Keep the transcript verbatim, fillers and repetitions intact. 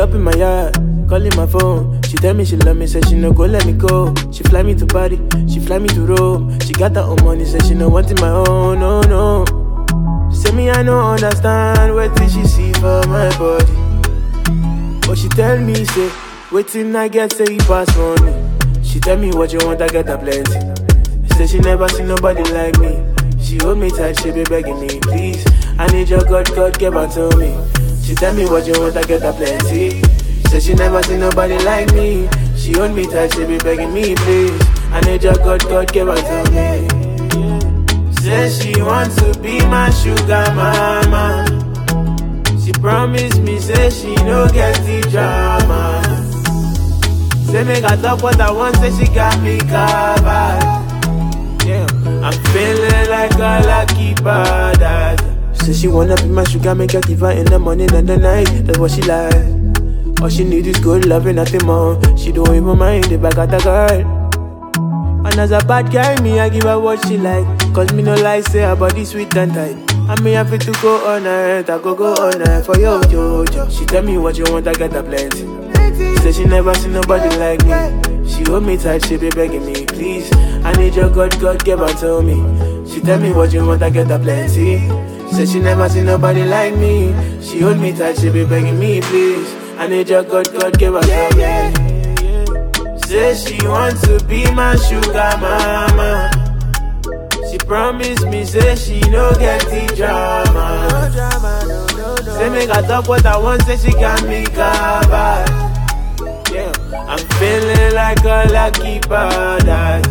up in my yard, calling my phone. She tell me she love me, said she no go let me go. She fly me to Paris, she fly me to Rome. She got her own money, said she no want it my own, no, no. Say me I no understand, what did she see for my body? But she tell me, say, waiting I get, say you pass money. She tell me what you want, I get a plenty. Say she never seen nobody like me. She hold me tight, she be begging me, please. I need your God, God, give her to me. She tell me what you want, I get a plenty. Say she never seen nobody like me. She hold me tight, she be begging me, please. I need your God, God, give her to me. Say she wants to be my sugar mama. She promised me, say she no get the drama. Say make I talk what I want, say she got me covered. Yeah, I'm feeling like a lucky badass. Say she wanna be my sugar, make her give her in the morning and the night. That's what she like. All she need is good love and nothing more. She don't even mind if I got a girl. And as a bad guy, me I give her what she like. Cause me no lie, say her body sweet and tight. I me happy to go on night, I go go on night for yo, yo, yo. She tell me what you want, I get a plenty. Say she never seen nobody like me. She hold me tight, she be begging me, please. I need your God, God, give her to me. She tell me what you want, I get a plenty. Say she never seen nobody like me. She hold me tight, she be begging me, please. I need your God, God, give her to me. Say she wants to be my sugar mama. She promised me, say she no get the drama. Say make I talk what I want, say she got me covered. Yeah, I'm feeling like a lucky badass.